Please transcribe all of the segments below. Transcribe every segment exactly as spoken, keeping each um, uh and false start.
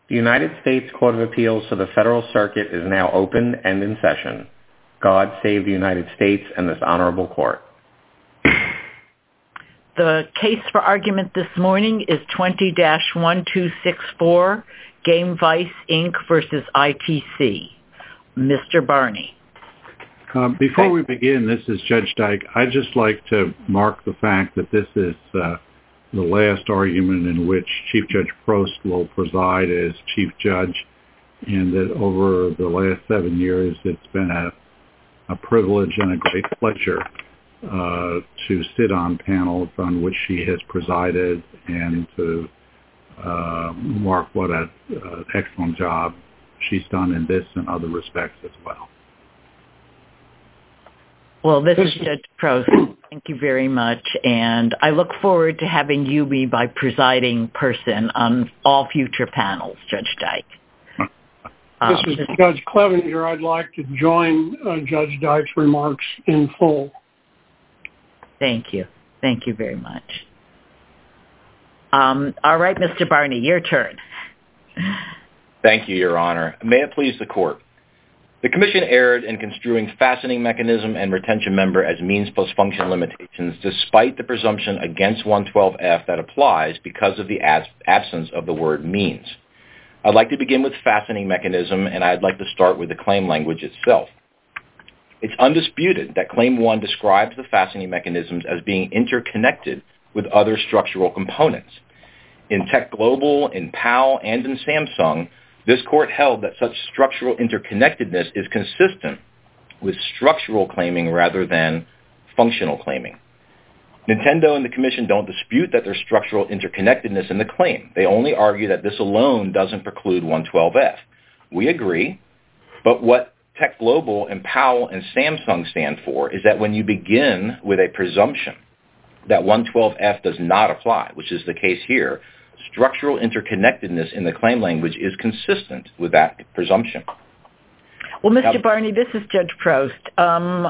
The United States Court of Appeals for the Federal Circuit is now open and in session. God save the United States and this honorable court. The case for argument this morning is twenty dash one two six four, Gamevice, Incorporated versus I T C. Mister Barney. Uh, before we begin, this is Judge Dyke. I'd just like to mark the fact that this is uh, the last argument in which Chief Judge Prost will preside as Chief Judge, and that over the last seven years it's been a, a privilege and a great pleasure uh, to sit on panels on which she has presided and to uh, mark what an excellent job she's done in this and other respects as well. Well, this is Judge Prost. Thank you very much. And I look forward to having you be my presiding person on all future panels, Judge Dyke. Um, this is Judge Clevenger. I'd like to join uh, Judge Dyke's remarks in full. Thank you. Thank you very much. Um, all right, Mister Barney, your turn. Thank you, Your Honor. May it please the Court. The Commission erred in construing fastening mechanism and retention member as means plus function limitations despite the presumption against one twelve F that applies because of the as- absence of the word means. I'd like to begin with fastening mechanism, and I'd like to start with the claim language itself. It's undisputed that Claim one describes the fastening mechanisms as being interconnected with other structural components. In Tech Global, in Powell, and in Samsung, this court held that such structural interconnectedness is consistent with structural claiming rather than functional claiming. Nintendo and the Commission don't dispute that there's structural interconnectedness in the claim. They only argue that this alone doesn't preclude one twelve F. We agree, but what Tech Global and Powell and Samsung stand for is that when you begin with a presumption that one twelve F does not apply, which is the case here, structural interconnectedness in the claim language is consistent with that presumption. Well, Mister Now, Barney, this is Judge Prost. Um,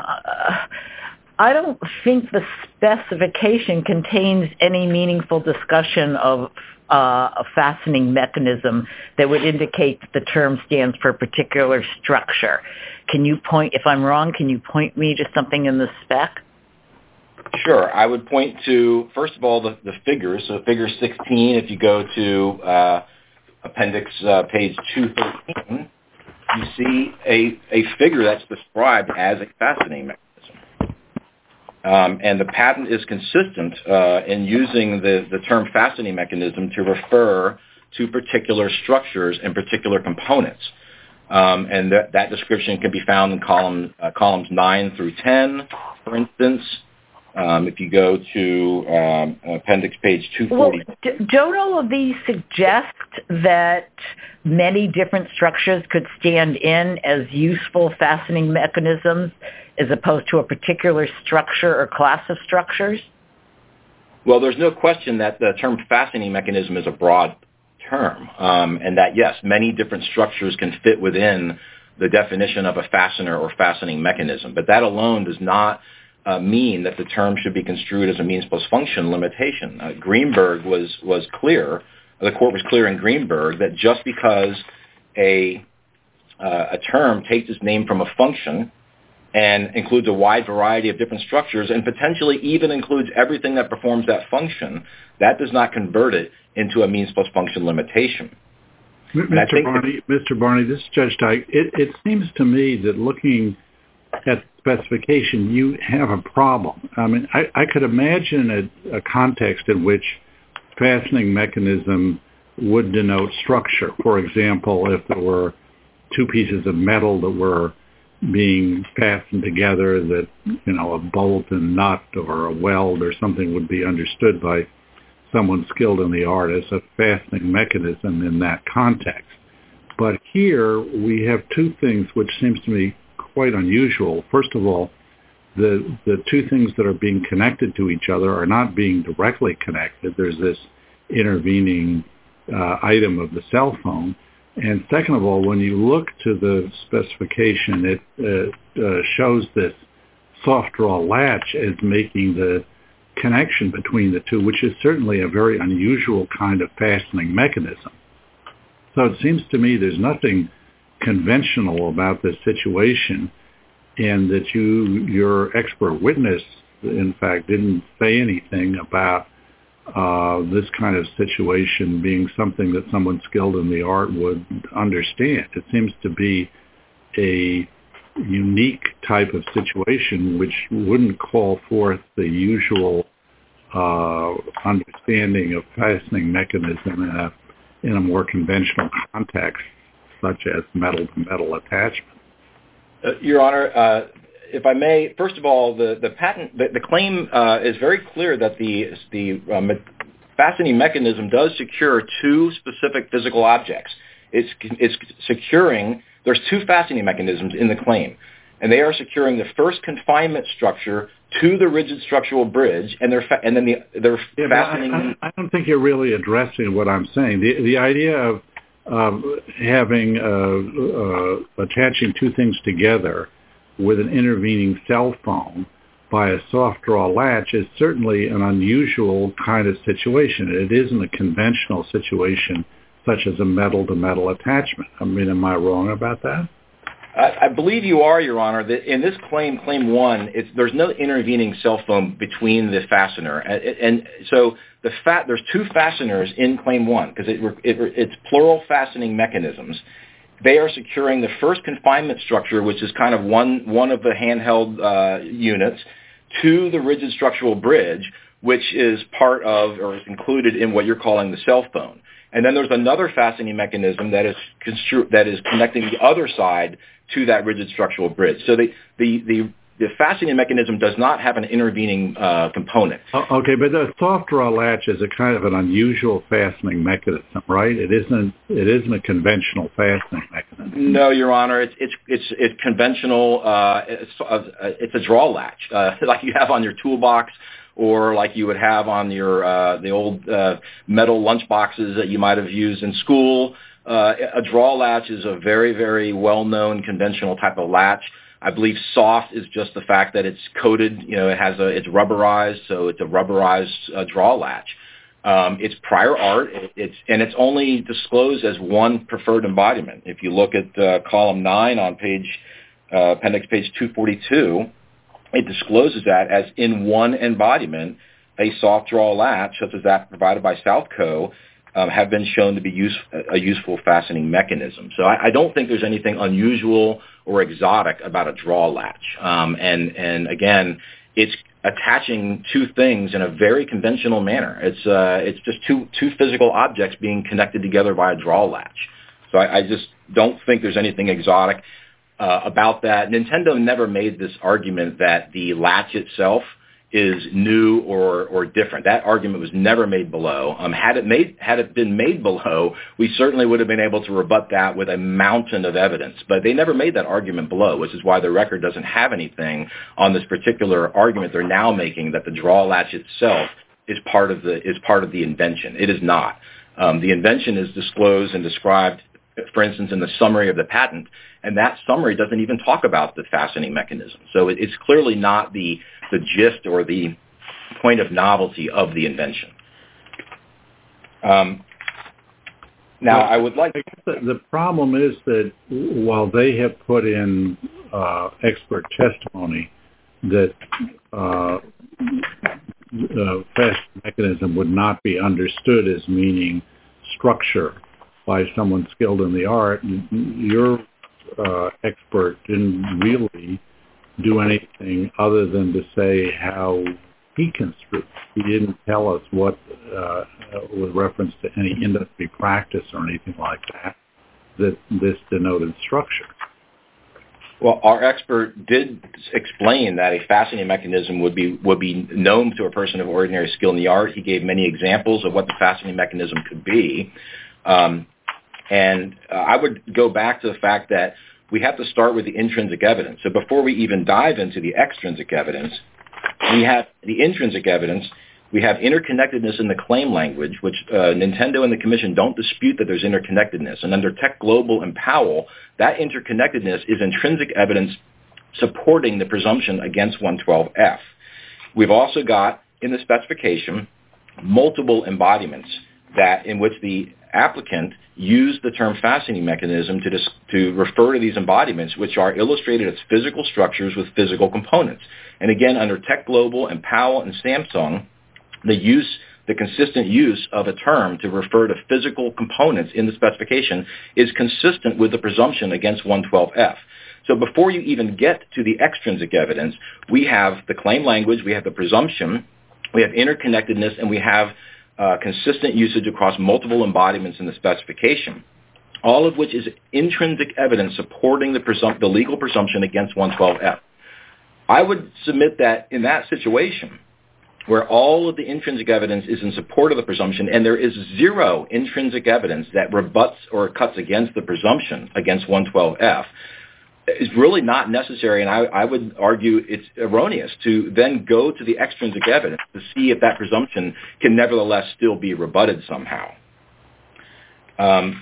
I don't think the specification contains any meaningful discussion of uh, a fastening mechanism that would indicate that the term stands for a particular structure. Can you point, if I'm wrong, can you point me to something in the spec? Sure. I would point to, first of all, the, the figures. So figure sixteen, if you go to uh, appendix uh, page two thirteen, you see a, a figure that's described as a fastening mechanism. Um, and the patent is consistent uh, in using the, the term fastening mechanism to refer to particular structures and particular components. Um, and that, that description can be found in column, uh, columns nine through ten, for instance. Um, if you go to um, appendix page two forty. Well, don't all of these suggest that many different structures could stand in as useful fastening mechanisms as opposed to a particular structure or class of structures? Well, there's no question that the term fastening mechanism is a broad term, um, and that, yes, many different structures can fit within the definition of a fastener or fastening mechanism. But that alone does not Uh, mean that the term should be construed as a means plus function limitation. Uh, Greenberg was was clear, the court was clear in Greenberg that just because a uh, a term takes its name from a function and includes a wide variety of different structures and potentially even includes everything that performs that function, that does not convert it into a means plus function limitation. Mister Barney, Mister Barney, this is Judge Dyke. It, it seems to me that looking at specification, you have a problem. I mean, I, I could imagine a, a context in which fastening mechanism would denote structure. For example, if there were two pieces of metal that were being fastened together, that, you know, a bolt and nut or a weld or something would be understood by someone skilled in the art as a fastening mechanism in that context. But here we have two things which seems to me quite unusual. First of all, the the two things that are being connected to each other are not being directly connected. There's this intervening uh, item of the cell phone. And second of all, when you look to the specification, it uh, uh, shows this soft draw latch as making the connection between the two, which is certainly a very unusual kind of fastening mechanism. So it seems to me there's nothing conventional about this situation, and that you, your expert witness, in fact, didn't say anything about uh, this kind of situation being something that someone skilled in the art would understand. It seems to be a unique type of situation which wouldn't call forth the usual uh, understanding of fastening mechanism in a, in a more conventional context, such as metal-to-metal attachment. Uh, Your Honor, uh, if I may, first of all, the, the patent, the, the claim uh, is very clear that the, the um, fastening mechanism does secure two specific physical objects. It's, it's securing, there's two fastening mechanisms in the claim, and they are securing the first confinement structure to the rigid structural bridge, and they're fa- and then the, they're yeah, fastening. I, I don't think you're really addressing what I'm saying. The, the idea of um, having, uh, uh, attaching two things together with an intervening cell phone by a soft draw latch is certainly an unusual kind of situation. It isn't a conventional situation such as a metal-to-metal attachment. I mean, am I wrong about that? I, I believe you are, Your Honor. That in this claim, Claim one, it's, there's no intervening cell phone between the fastener, and, and so the fat there's two fasteners in Claim one because it, it, it's plural fastening mechanisms. They are securing the first confinement structure, which is kind of one one of the handheld uh, units, to the rigid structural bridge, which is part of or is included in what you're calling the cell phone. And then there's another fastening mechanism that is constru- that is connecting the other side to that rigid structural bridge. So the the the, the fastening mechanism does not have an intervening uh, component. Okay, but the soft draw latch is a kind of an unusual fastening mechanism, right? It isn't it isn't a conventional fastening mechanism. No, Your Honor, it's it's it's it's conventional. Uh, it's, uh, it's a draw latch, uh, like you have on your toolbox, or like you would have on your uh, the old uh, metal lunch boxes that you might have used in school. Uh, a draw latch is a very, very well-known conventional type of latch. I believe soft is just the fact that it's coated. You know, it has a it's rubberized, so it's a rubberized uh, draw latch. Um, it's prior art. It, it's and it's only disclosed as one preferred embodiment. If you look at uh, column nine on page uh, appendix page two forty-two. It discloses that as in one embodiment, a soft draw latch, such as that provided by Southco, um, have been shown to be use, a useful fastening mechanism. So I, I don't think there's anything unusual or exotic about a draw latch. Um, and, and again, it's attaching two things in a very conventional manner. It's uh, it's just two two physical objects being connected together by a draw latch. So I, I just don't think there's anything exotic Uh, about that. Nintendo never made this argument that the latch itself is new or or different. That argument was never made below. Um, had it made had it been made below, we certainly would have been able to rebut that with a mountain of evidence. But they never made that argument below, which is why the record doesn't have anything on this particular argument they're now making that the draw latch itself is part of the is part of the invention. It is not. Um, the invention is disclosed and described, for instance, in the summary of the patent, and that summary doesn't even talk about the fastening mechanism. So it, it's clearly not the the gist or the point of novelty of the invention. Um, now, well, I would like... The, the problem is that while they have put in uh, expert testimony that uh, the fastening mechanism would not be understood as meaning structure by someone skilled in the art, your uh, expert didn't really do anything other than to say how he construed. He didn't tell us what, uh, with reference to any industry practice or anything like that, that this denoted structure. Well, our expert did explain that a fastening mechanism would be would be known to a person of ordinary skill in the art. He gave many examples of what the fastening mechanism could be. Um, And uh, I would go back to the fact that we have to start with the intrinsic evidence. So before we even dive into the extrinsic evidence, we have the intrinsic evidence. We have interconnectedness in the claim language, which uh, Nintendo and the Commission don't dispute that there's interconnectedness. And under Tech Global and Powell, that interconnectedness is intrinsic evidence supporting the presumption against one twelve F. We've also got, in the specification, multiple embodiments that in which the applicant used the term fastening mechanism to, dis- to refer to these embodiments, which are illustrated as physical structures with physical components. And again, under Tech Global and Powell and Samsung, the use, the consistent use of a term to refer to physical components in the specification is consistent with the presumption against one twelve F. So before you even get to the extrinsic evidence, we have the claim language, we have the presumption, we have interconnectedness, and we have uh, consistent usage across multiple embodiments in the specification, all of which is intrinsic evidence supporting the, presump- the legal presumption against one twelve F. I would submit that in that situation, where all of the intrinsic evidence is in support of the presumption, and there is zero intrinsic evidence that rebuts or cuts against the presumption against one twelve F, is really not necessary, and I, I would argue it's erroneous to then go to the extrinsic evidence to see if that presumption can nevertheless still be rebutted somehow. Um,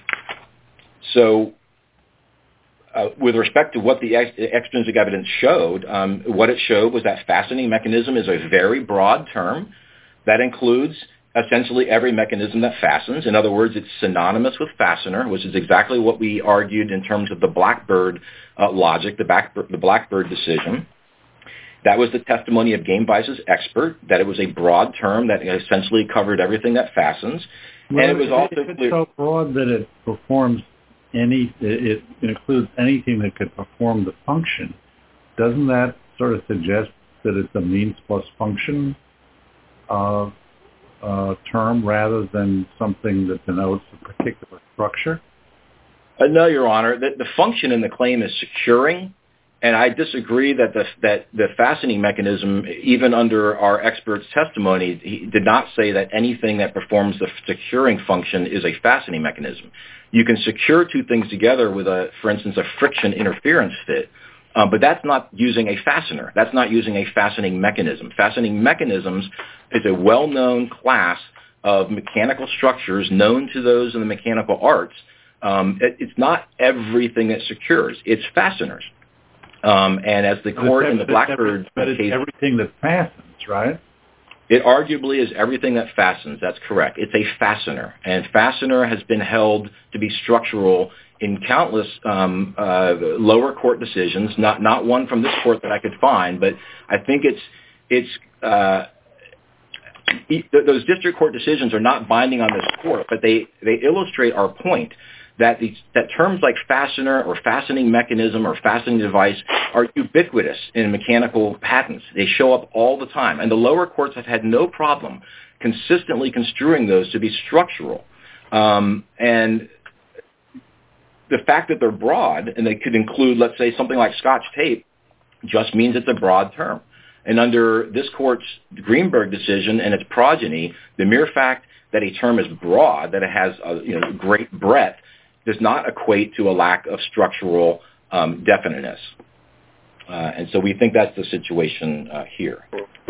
so uh, with respect to what the ex- extrinsic evidence showed, um, what it showed was that fastening mechanism is a very broad term that includes essentially every mechanism that fastens. In other words, it's synonymous with fastener, which is exactly what we argued in terms of the Blackbird uh, logic, the, back, the Blackbird decision. That was the testimony of GameVice's expert, that it was a broad term that essentially covered everything that fastens. Well, and it was also if it's so broad that it performs any, it, it includes anything that could perform the function, doesn't that sort of suggest that it's a means plus function uh, uh, term rather than something that denotes a particular structure? Uh, no, Your Honor. The, the function in the claim is securing, and I disagree that the, that the fastening mechanism, even under our expert's testimony, he did not say that anything that performs the securing function is a fastening mechanism. You can secure two things together with, a, for instance, a friction interference fit, um, but that's not using a fastener. That's not using a fastening mechanism. Fastening mechanisms is a well-known class of mechanical structures known to those in the mechanical arts. Um, it, it's not everything that secures. It's fasteners. Um, and as the court in the Blackbird but it's case, everything that fastens, right? It arguably is everything that fastens. That's correct. It's a fastener, and fastener has been held to be structural in countless um, uh, lower court decisions. Not not one from this court that I could find, but I think it's it's uh, those district court decisions are not binding on this court, but they they illustrate our point that these, that terms like fastener or fastening mechanism or fastening device are ubiquitous in mechanical patents. They show up all the time, and the lower courts have had no problem consistently construing those to be structural. Um, and the fact that they're broad and they could include, let's say, something like Scotch tape just means it's a broad term. And under this court's Greenberg decision and its progeny, the mere fact that a term is broad, that it has a you know, great breadth, does not equate to a lack of structural um, definiteness. Uh, and so we think that's the situation uh, here.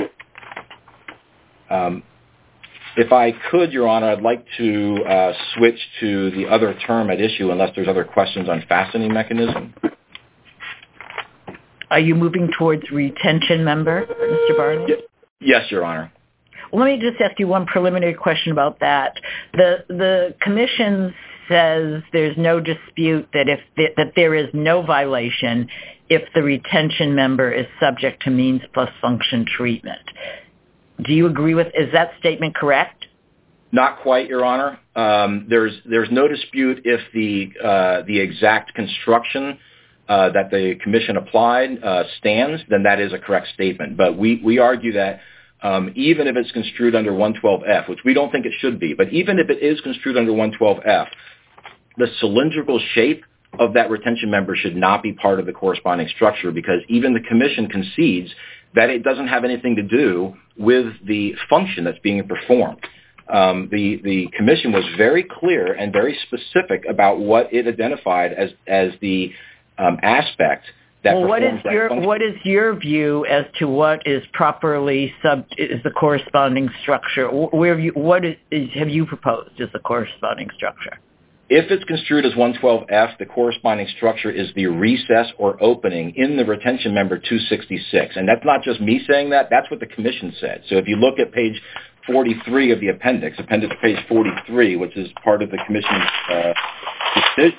Um, if I could, Your Honor, I'd like to uh, switch to the other term at issue, unless there's other questions on fastening mechanism. Are you moving towards retention member, Mister Barney? Yes, Your Honor. Well, let me just ask you one preliminary question about that. The the commission says there's no dispute that if the, that there is no violation if the retention member is subject to means plus function treatment. Do you agree with, is that statement correct? Not quite, Your Honor. Um, there's there's no dispute if the uh, the exact construction uh, that the commission applied uh, stands, then that is a correct statement. But we, we argue that um, even if it's construed under one twelve F, which we don't think it should be, but even if it is construed under one twelve F, the cylindrical shape of that retention member should not be part of the corresponding structure, because even the commission concedes that it doesn't have anything to do with the function that's being performed. Um, the, the commission was very clear and very specific about what it identified as, as the um, aspect that well, what is performs that your function. what is your view as to what is properly sub is the corresponding structure? Where have you what is, is have you proposed as the corresponding structure? If it's construed as one twelve F, the corresponding structure is the recess or opening in the retention member two sixty-six. And that's not just me saying that. That's what the commission said. So if you look at page forty-three of the appendix, appendix page forty-three, which is part of the commission's uh, decision,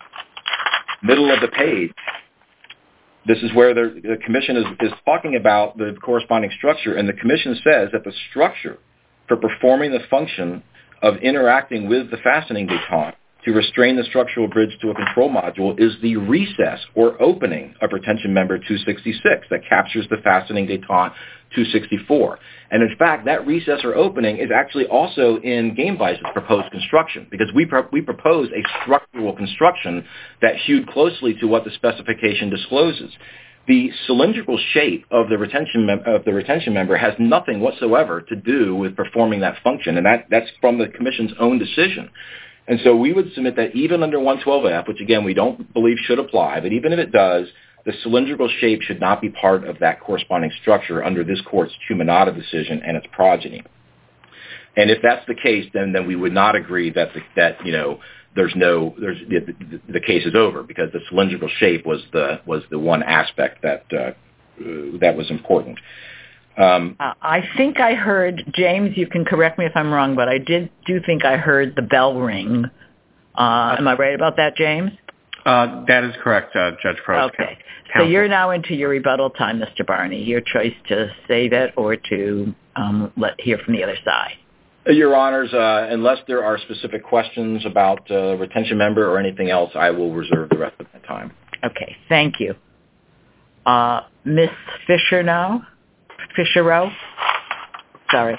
middle of the page, this is where the, the commission is, is talking about the corresponding structure, and the commission says that the structure for performing the function of interacting with the fastening detente to restrain the structural bridge to a control module is the recess or opening of retention member two sixty-six that captures the fastening detente two sixty-four. And in fact, that recess or opening is actually also in Gamevice's proposed construction, because we, pro- we propose a structural construction that hewed closely to what the specification discloses. The cylindrical shape of the retention mem- of the retention member has nothing whatsoever to do with performing that function, and that, that's from the commission's own decision. And so we would submit that even under one twelve F, which again we don't believe should apply, but even if it does, the cylindrical shape should not be part of that corresponding structure under this court's Cuminata decision and its progeny. And if that's the case, then then we would not agree that the, that you know there's no there's the, the, the case is over, because the cylindrical shape was the was the one aspect that uh, that was important. Um, uh, I think I heard, James, you can correct me if I'm wrong, but I did do think I heard the bell ring. Uh, am I right about that, James? Uh, that is correct, uh, Judge Prost. Okay. So you're now into your rebuttal time, Mister Barney. Your choice to save it or to um, let hear from the other side. Your Honors, uh, unless there are specific questions about uh, retention member or anything else, I will reserve the rest of my time. Okay. Thank you. Uh, Miss Fisher now? Fisher-Rowe? Sorry.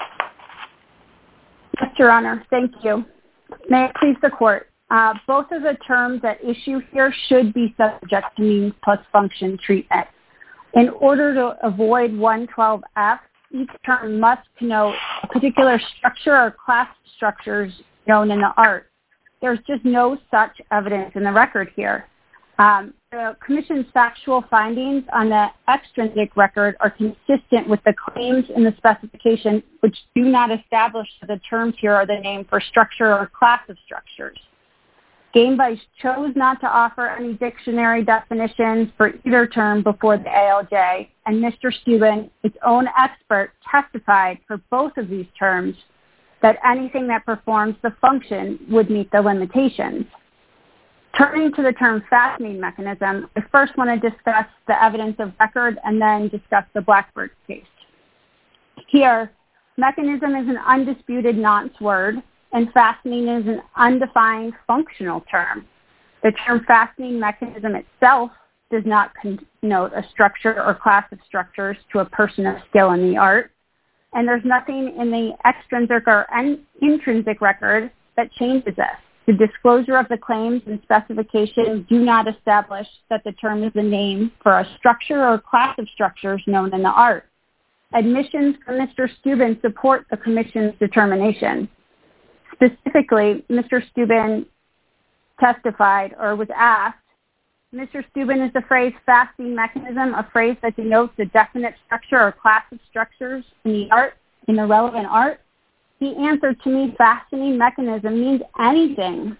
Yes, Your Honor. Thank you. May it please the Court. Uh, both of the terms at issue here should be subject to means plus function treatment. In order to avoid one twelve F, each term must connote a particular structure or class of structures known in the art. There's just no such evidence in the record here. Um, the Commission's factual findings on the extrinsic record are consistent with the claims in the specification, which do not establish that the terms here are the name for structure or class of structures. Gamevice chose not to offer any dictionary definitions for either term before the A L J, and Mister Steuben, its own expert, testified for both of these terms that anything that performs the function would meet the limitations. Turning to the term fastening mechanism, I first want to discuss the evidence of record and then discuss the Blackbird case. Here, mechanism is an undisputed nonce word, and fastening is an undefined functional term. The term fastening mechanism itself does not connote a structure or class of structures to a person of skill in the art, and there's nothing in the extrinsic or intrinsic record that changes this. The disclosure of the claims and specifications do not establish that the term is a name for a structure or class of structures known in the art. Admissions from Mister Steuben support the Commission's determination. Specifically, Mister Steuben testified or was asked, Mister Steuben, is the phrase fastening mechanism a phrase that denotes a definite structure or class of structures in the art, in the relevant art? He answered, to me, fastening mechanism means anything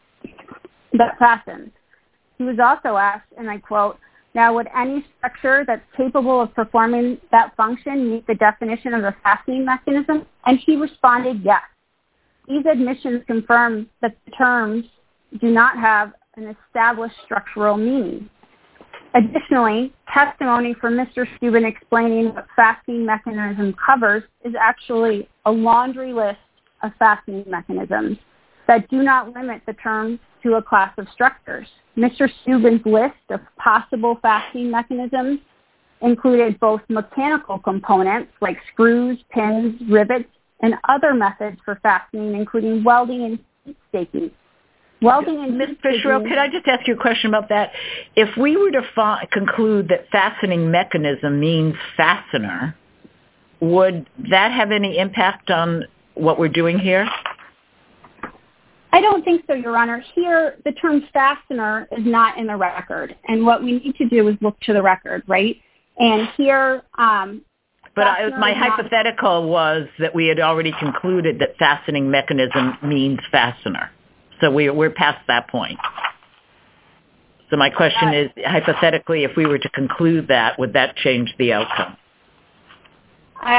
that fastens. He was also asked, and I quote, now would any structure that's capable of performing that function meet the definition of a fastening mechanism? And he responded, yes. These admissions confirm that the terms do not have an established structural meaning. Additionally, testimony from Mister Steuben explaining what fastening mechanism covers is actually a laundry list of fastening mechanisms that do not limit the terms to a class of structures. Mister Steuben's list of possible fastening mechanisms included both mechanical components like screws, pins, rivets, and other methods for fastening, including welding and heat staking. Welding and Miz Fisher, could I just ask you a question about that? If we were to fa- conclude that fastening mechanism means fastener, would that have any impact on what we're doing here? I don't think so, Your Honor. Here, the term fastener is not in the record, and what we need to do is look to the record, right? And here, um, but I, my hypothetical not- was that we had already concluded that fastening mechanism means fastener. So we, we're past that point. So my question is, hypothetically, if we were to conclude that, would that change the outcome? I,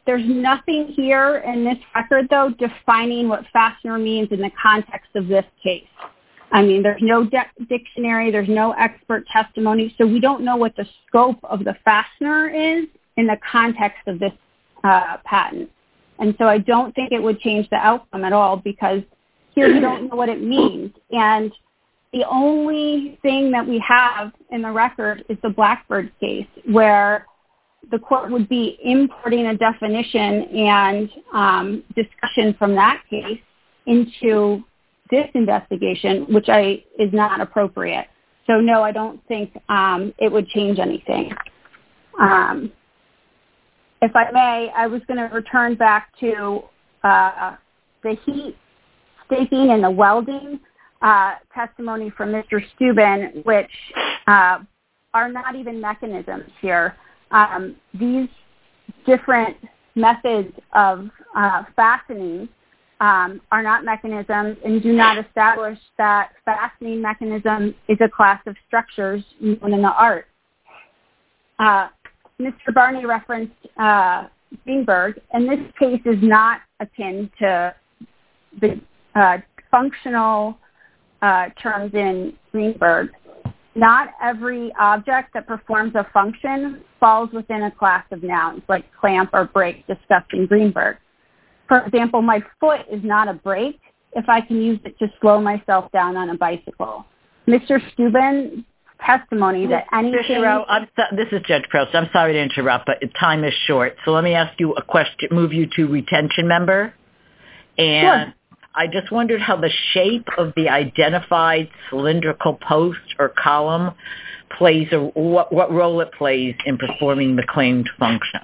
there's nothing here in this record, though, defining what fastener means in the context of this case. I mean, there's no de- dictionary, there's no expert testimony, so we don't know what the scope of the fastener is in the context of this uh, patent. And so I don't think it would change the outcome at all, because here we don't know what it means. And the only thing that we have in the record is the Blackbird case, where the court would be importing a definition and um, discussion from that case into this investigation, which I is not appropriate. So no, I don't think um, it would change anything. Um, if I may, I was going to return back to uh, the heat staking and the welding uh, testimony from Mister Steuben, which uh, are not even mechanisms here. Um, these different methods of uh, fastening um, are not mechanisms and do not establish that fastening mechanism is a class of structures known in the art. Uh, Mister Barney referenced uh, Greenberg, and this case is not akin to the uh, functional uh, terms in Greenberg. Not every object that performs a function falls within a class of nouns, like clamp or brake discussed in Greenberg. For example, my foot is not a brake if I can use it to slow myself down on a bicycle. Mister Steuben's testimony that anything... Mister I'm so- this is Judge Proust. I'm sorry to interrupt, but time is short. So let me ask you a question, move you to retention member. And Sure. I just wondered how the shape of the identified cylindrical post or column plays, or what, what role it plays in performing the claimed function.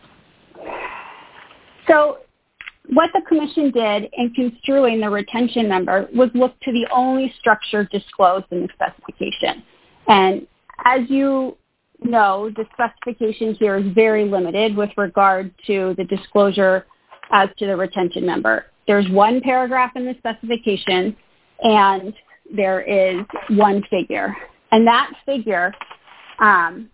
So what the commission did in construing the retention member was look to the only structure disclosed in the specification. And as you know, the specification here is very limited with regard to the disclosure as to the retention member. There's one paragraph in the specification, and there is one figure. And that figure um,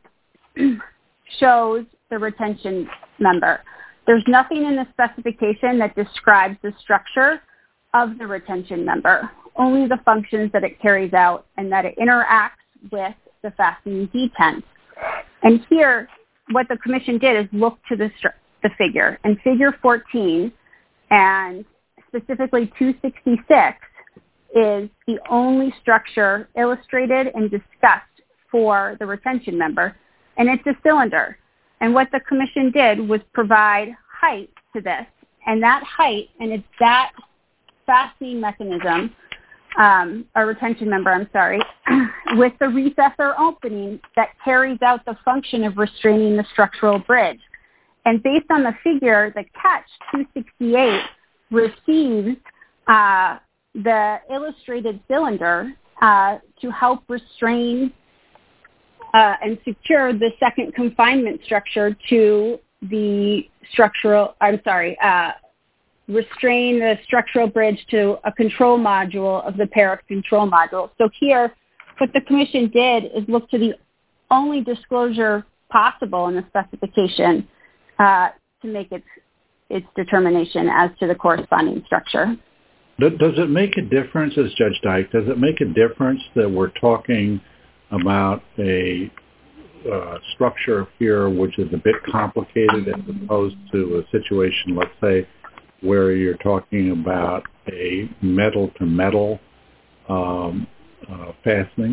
shows the retention member. There's nothing in the specification that describes the structure of the retention member, only the functions that it carries out and that it interacts with the fastening detent. And here, what the commission did is look to the, stru- the figure. And figure fourteen, and specifically two sixty-six, is the only structure illustrated and discussed for the retention member, and it's a cylinder. And what the commission did was provide height to this, and that height, and it's that fastening mechanism, um, or retention member, I'm sorry, with the recess or opening that carries out the function of restraining the structural bridge. And based on the figure, the catch, two sixty-eight, receives uh, the illustrated cylinder uh, to help restrain uh, and secure the second confinement structure to the structural, I'm sorry, uh, restrain the structural bridge to a control module of the pair of control modules. So here, what the commission did is look to the only disclosure possible in the specification uh, to make its its determination as to the corresponding structure. Does it make a difference, as Judge Dyke, does it make a difference that we're talking about a uh, structure here which is a bit complicated as opposed to a situation, let's say, where you're talking about a metal-to-metal um, uh, fastening?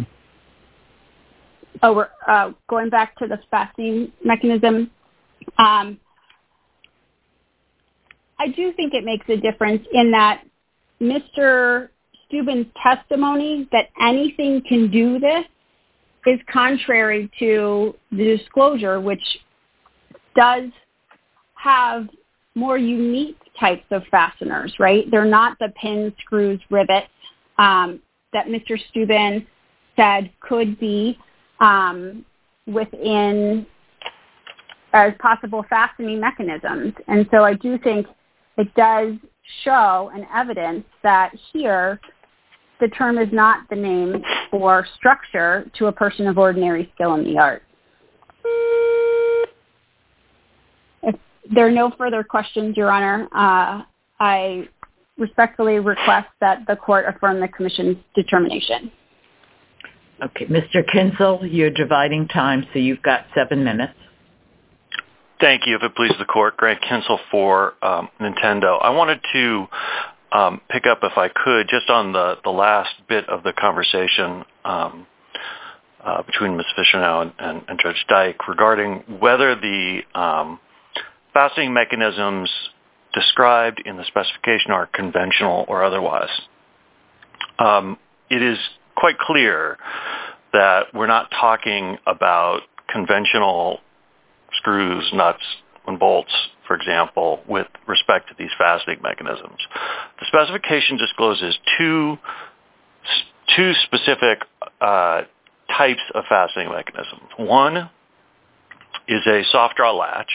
Oh, we're uh, going back to the fastening mechanism. Um, I do think it makes a difference in that Mister Steuben's testimony that anything can do this is contrary to the disclosure, which does have more unique types of fasteners, right? They're not the pins, screws, rivets um, that Mister Steuben said could be um, within as possible fastening mechanisms. And so I do think it does show an evidence that here the term is not the name for structure to a person of ordinary skill in the art. If, there are no further questions, Your Honor. Uh, I respectfully request that the court affirm the commission's determination. Okay, Mister Kinsel, you're dividing time, so you've got seven minutes. Thank you. If it pleases the court, Grant Kinsel for um, Nintendo. I wanted to um, pick up, if I could, just on the, the last bit of the conversation um, uh, between Miz Fisher now and, and, and Judge Dyke regarding whether the um, fastening mechanisms described in the specification are conventional or otherwise. Um, it is quite clear that we're not talking about conventional screws, nuts, and bolts, for example, with respect to these fastening mechanisms. The specification discloses two, two specific uh, types of fastening mechanisms. One is a soft draw latch,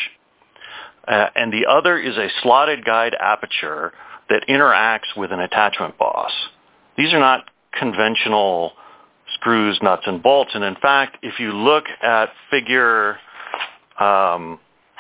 uh, and the other is a slotted guide aperture that interacts with an attachment boss. These are not conventional screws, nuts, and bolts. And in fact, if you look at figure, um,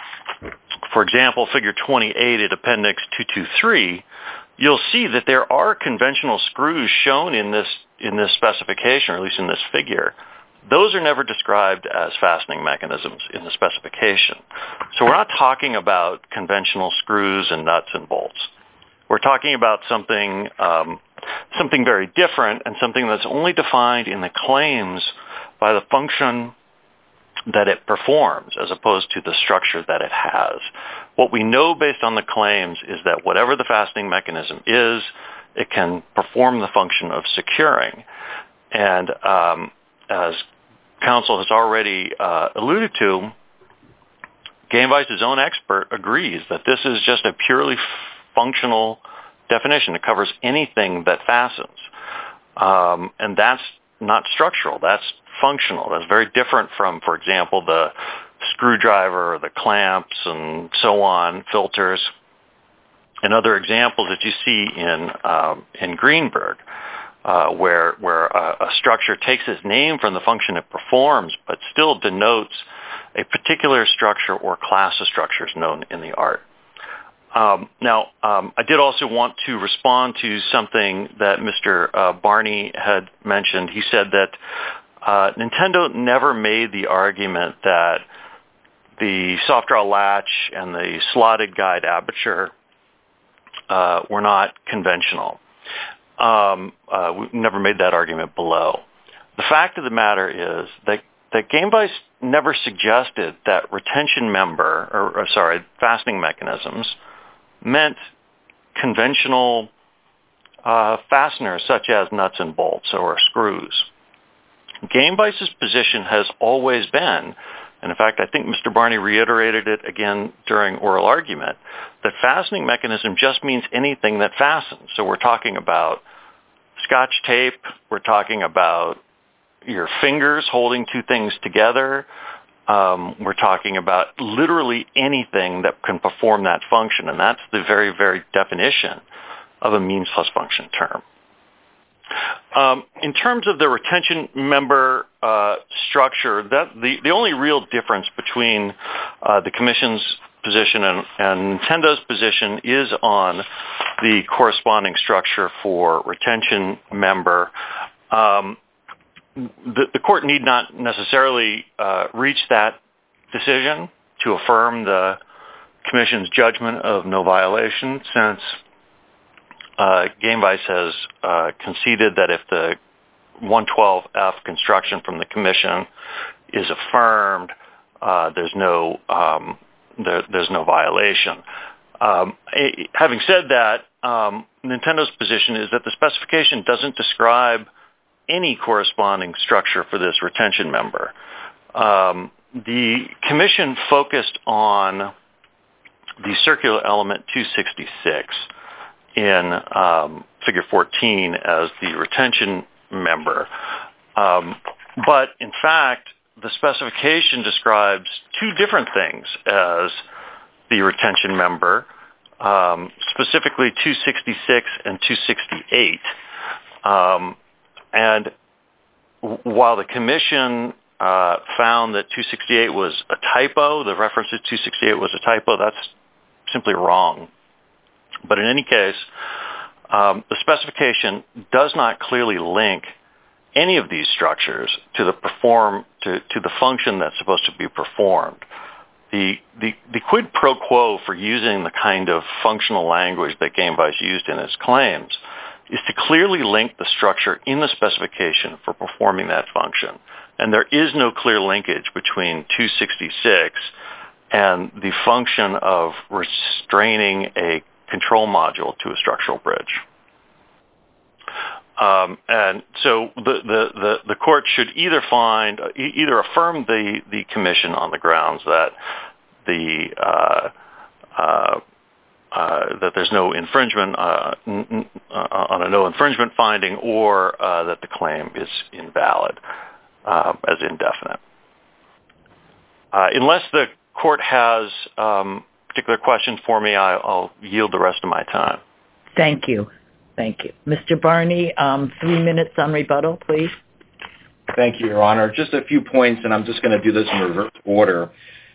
for example, figure twenty-eight at Appendix two twenty-three, you'll see that there are conventional screws shown in this in this specification, or at least in this figure. Those are never described as fastening mechanisms in the specification. So we're not talking about conventional screws and nuts and bolts. We're talking about something um, something very different, and something that's only defined in the claims by the function that it performs as opposed to the structure that it has. What we know based on the claims is that whatever the fastening mechanism is, it can perform the function of securing. And um, as counsel has already uh, alluded to, Gamevice's own expert agrees that this is just a purely functional definition. It covers anything that fastens. Um, and that's not structural. That's functional. That's very different from, for example, the screwdriver, the clamps, and so on, filters, and other examples that you see in um, in Greenberg, uh, where where a, a structure takes its name from the function it performs, but still denotes a particular structure or class of structures known in the art. Um, now, um, I did also want to respond to something that Mister Uh, Barney had mentioned. He said that uh, Nintendo never made the argument that the soft draw latch and the slotted guide aperture uh, were not conventional. Um, uh, we never made that argument below. The fact of the matter is that, that Gamevice never suggested that retention member, or, or sorry, fastening mechanisms meant conventional uh, fasteners such as nuts and bolts or screws. Gamevice's position has always been, and in fact I think Mister Barney reiterated it again during oral argument, that fastening mechanism just means anything that fastens. So we're talking about Scotch tape, we're talking about your fingers holding two things together, Um, we're talking about literally anything that can perform that function, and that's the very, very definition of a means plus function term. Um, in terms of the retention member uh, structure, that the, the only real difference between uh, the Commission's position and, and Nintendo's position is on the corresponding structure for retention member. Um, The, the court need not necessarily uh, reach that decision to affirm the Commission's judgment of no violation, since uh, Gamevice has uh, conceded that if the one twelve F construction from the Commission is affirmed, uh, there's no um, there, there's no violation. Um, it, having said that, um, Nintendo's position is that the specification doesn't describe any corresponding structure for this retention member. Um, the Commission focused on the circular element two sixty-six in um, figure fourteen as the retention member. Um, but in fact, the specification describes two different things as the retention member, um, specifically two sixty-six and two sixty-eight. Um, And while the Commission uh, found that two sixty-eight was a typo, the reference to two sixty-eight was a typo, that's simply wrong. But in any case, um, the specification does not clearly link any of these structures to the perform to, to the function that's supposed to be performed. The, the the quid pro quo for using the kind of functional language that Gamevice used in its claims is to clearly link the structure in the specification for performing that function. And there is no clear linkage between two sixty-six and the function of restraining a control module to a structural bridge. Um, and so the, the, the, the court should either find, either affirm the, the commission on the grounds that the uh, uh, uh, that there's no infringement uh, n- n- uh, on a no infringement finding, or uh, that the claim is invalid uh, as indefinite. Uh, unless the court has um, particular questions for me, I, I'll yield the rest of my time. Thank you. Thank you. Mister Barney, um, three minutes on rebuttal, please. Thank you, Your Honor. Just a few points, and I'm just going to do this in reverse order.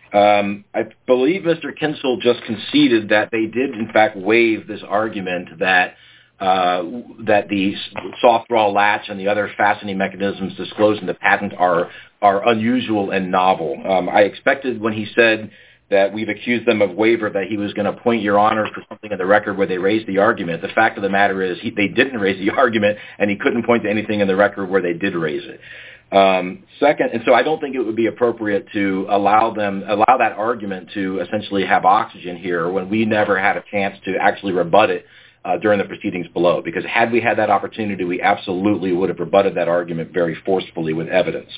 Um, I believe Mister Kinsel just conceded that they did, in fact, waive this argument that uh, that the soft draw latch and the other fastening mechanisms disclosed in the patent are are unusual and novel. Um, I expected when he said that we've accused them of waiver that he was going to point Your Honors to something in the record where they raised the argument. The fact of the matter is he, they didn't raise the argument, and he couldn't point to anything in the record where they did raise it. Um, second, and so I don't think it would be appropriate to allow them, allow that argument to essentially have oxygen here when we never had a chance to actually rebut it uh, during the proceedings below. Because had we had that opportunity, we absolutely would have rebutted that argument very forcefully with evidence.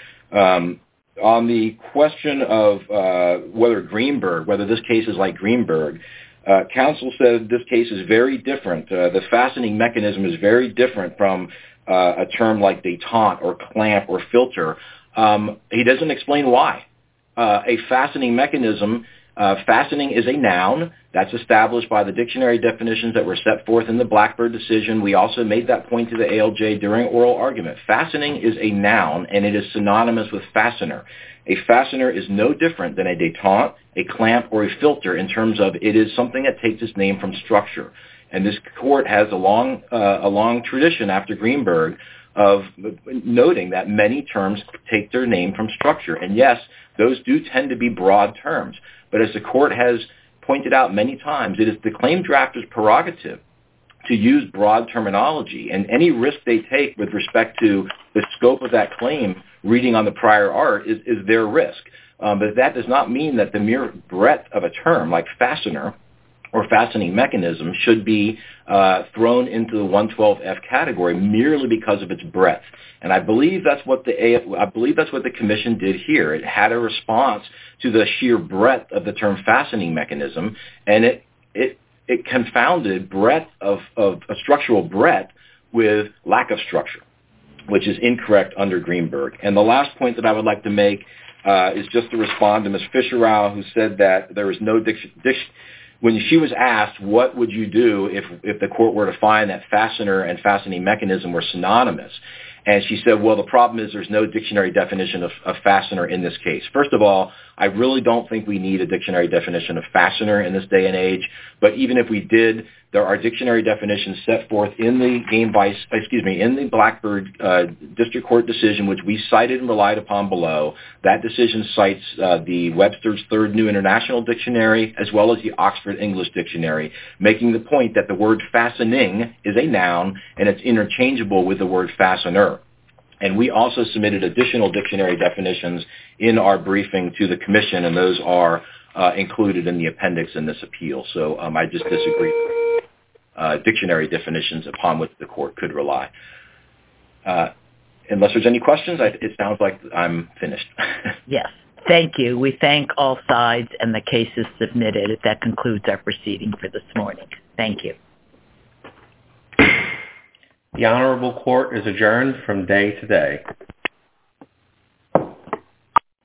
Um, on the question of uh, whether Greenberg, whether this case is like Greenberg, uh, counsel said this case is very different. Uh, the fastening mechanism is very different from uh, a term like détente or clamp or filter. Um, he doesn't explain why. Uh, a fastening mechanism, uh, fastening is a noun that's established by the dictionary definitions that were set forth in the Blackbird decision. We also made that point to the A L J during oral argument. Fastening is a noun, and it is synonymous with fastener. A fastener is no different than a détente, a clamp, or a filter in terms of it is something that takes its name from structure. And this court has a long, uh, a long tradition after Greenberg of noting that many terms take their name from structure. And yes, those do tend to be broad terms. But as the court has pointed out many times, it is the claim drafter's prerogative to use broad terminology, and any risk they take with respect to the scope of that claim reading on the prior art is, is their risk. Um, but that does not mean that the mere breadth of a term like fastener or fastening mechanism should be uh, thrown into the one twelve F category merely because of its breadth. And I believe that's what the A F, I believe that's what the commission did here. It had a response to the sheer breadth of the term fastening mechanism, and it it it confounded breadth of, of a structural breadth with lack of structure, which is incorrect under Greenberg. And the last point that I would like to make uh, is just to respond to Miz Fischer-Rao, who said that there is no diction. Dic- when she was asked, what would you do if, if the court were to find that fastener and fastening mechanism were synonymous? And she said, well, the problem is there's no dictionary definition of, of fastener in this case. First of all, I really don't think we need a dictionary definition of fastener in this day and age. But even if we did, there are dictionary definitions set forth in the Gamevice, excuse me, in the Blackbird uh, District Court decision, which we cited and relied upon below. That decision cites uh, the Webster's Third New International Dictionary as well as the Oxford English Dictionary, making the point that the word fastening is a noun and it's interchangeable with the word fastener. And we also submitted additional dictionary definitions in our briefing to the commission, and those are uh, included in the appendix in this appeal. So um, I just disagree with uh, dictionary definitions upon which the court could rely. Uh, unless there's any questions, I, it sounds like I'm finished. Yes. Thank you. We thank all sides, and the case is submitted. That concludes our proceeding for this morning. Thank you. The Honorable Court is adjourned from day to day.